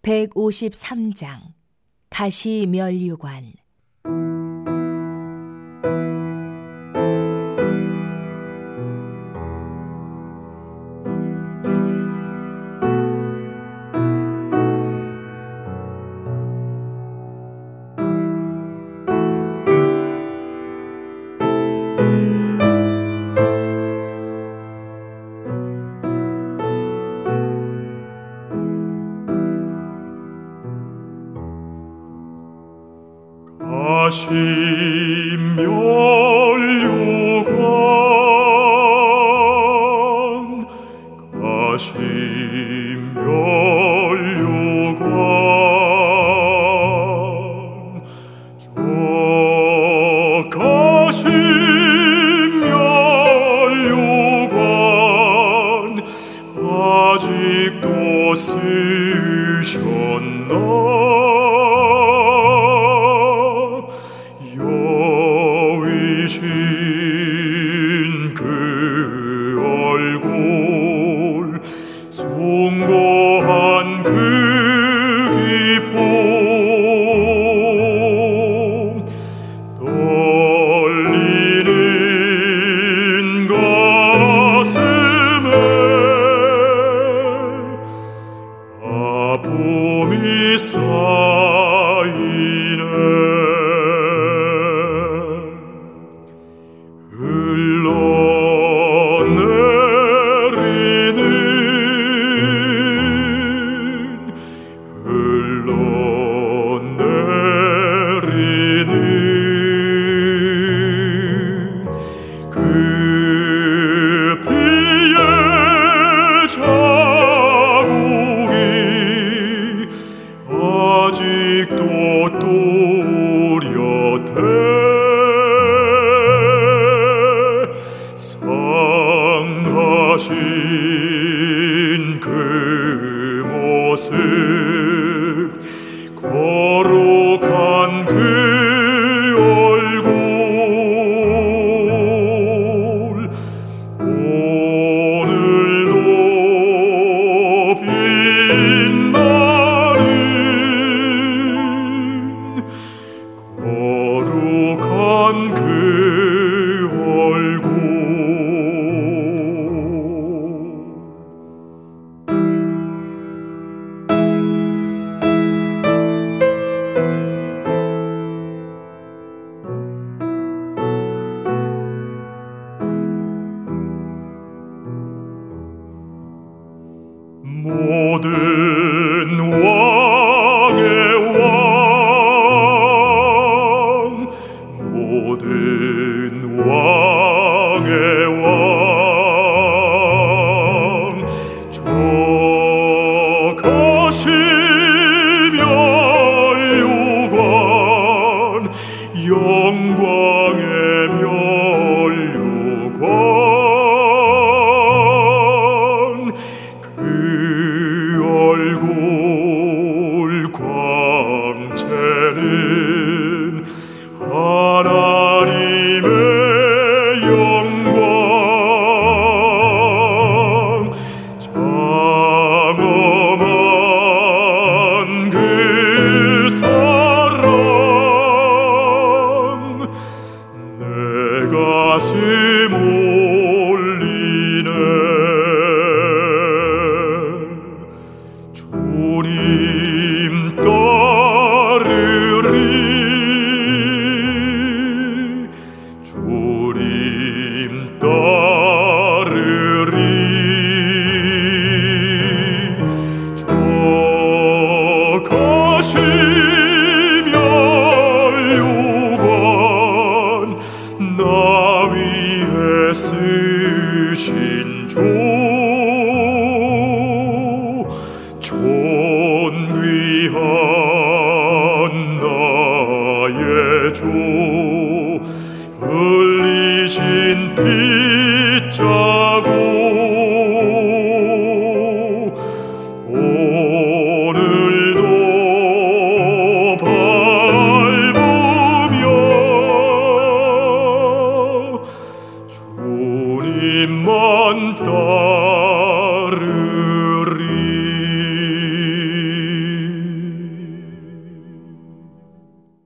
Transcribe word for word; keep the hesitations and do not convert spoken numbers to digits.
백오십삼 장 가시면류관. 가시면류관, 가시면류관, 저 가시면류관 아직도 쓰셨나? 여위신 그 얼굴, 숭고한 그 기품, 떨리는 가슴에 아픔이 쌓이네. 흘러내리는 흘러내리는 그 피의 자국이 아직도 또렷해. 상하신 그 모습, 거룩한 그 얼굴, 오늘도 빛나는 거룩한 그 얼굴. 모든 왕의 왕, 모든 왕의 왕, 저 가시면류관, 영광의 면류관, 그 얼굴 광채는 하나님의 영광, 장엄한 그 사랑, 내 가슴 올리네. 주님 떠